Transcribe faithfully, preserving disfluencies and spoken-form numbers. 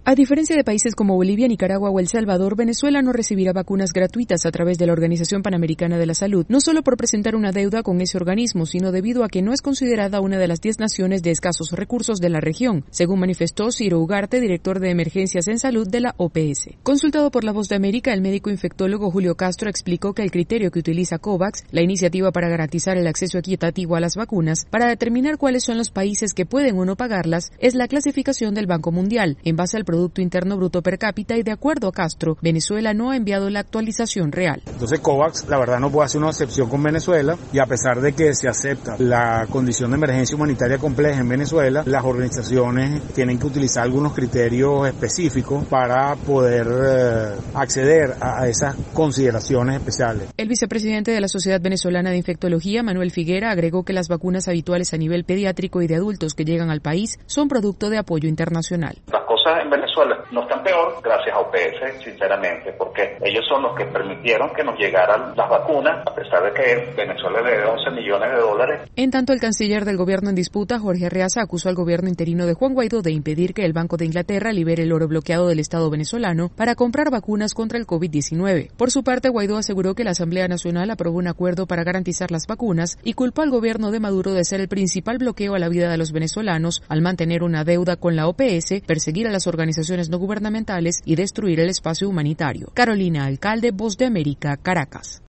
A diferencia de países como Bolivia, Nicaragua o El Salvador, Venezuela no recibirá vacunas gratuitas a través de la Organización Panamericana de la Salud, no solo por presentar una deuda con ese organismo, sino debido a que no es considerada una de las diez naciones de escasos recursos de la región, según manifestó Ciro Ugarte, director de Emergencias en Salud de la O P S. Consultado por La Voz de América, el médico infectólogo Julio Castro explicó que el criterio que utiliza COVAX, la iniciativa para garantizar el acceso equitativo a las vacunas, para determinar cuáles son los países que pueden o no pagarlas, es la clasificación del Banco Mundial, en base al Producto Interno Bruto per cápita, y de acuerdo a Castro, Venezuela no ha enviado la actualización real. Entonces COVAX, la verdad, no puede hacer una excepción con Venezuela, y a pesar de que se acepta la condición de emergencia humanitaria compleja en Venezuela, las organizaciones tienen que utilizar algunos criterios específicos para poder eh, acceder a, a esas consideraciones especiales. El vicepresidente de la Sociedad Venezolana de Infectología, Manuel Figuera, agregó que las vacunas habituales a nivel pediátrico y de adultos que llegan al país son producto de apoyo internacional. Las cosas en Venezuela no están peor gracias a O P S, sinceramente, porque ellos son los que permitieron que nos llegaran las vacunas, a pesar de que Venezuela le debe once millones de dólares. En tanto, el canciller del gobierno en disputa, Jorge Arreaza, acusó al gobierno interino de Juan Guaidó de impedir que el Banco de Inglaterra libere el oro bloqueado del Estado venezolano para comprar vacunas contra el COVID diecinueve. Por su parte, Guaidó aseguró que la Asamblea Nacional aprobó un acuerdo para garantizar las vacunas y culpó al gobierno de Maduro de ser el principal bloqueo a la vida de los venezolanos al mantener una deuda con la O P S, perseguir a las organizaciones no gubernamentales y destruir el espacio humanitario. Carolina Alcalde, Voz de América, Caracas.